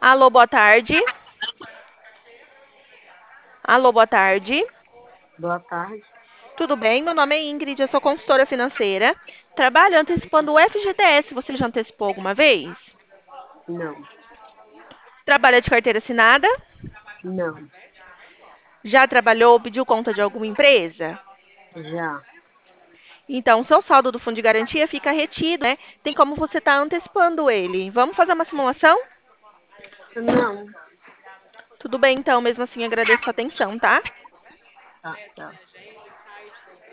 Alô, boa tarde. Alô, boa tarde. Boa tarde. Tudo bem? Meu nome é Ingrid, eu sou consultora financeira. Trabalho antecipando o FGTS. Você já antecipou alguma vez? Não, Trabalha de carteira assinada? não, Já trabalhou ou pediu conta de alguma empresa? já. Então, o seu saldo do fundo de garantia fica retido, né? Tem como você estar antecipando ele. Vamos fazer uma simulação? Não. Tudo bem, então, mesmo assim, agradeço a atenção, tá? Tá, tá.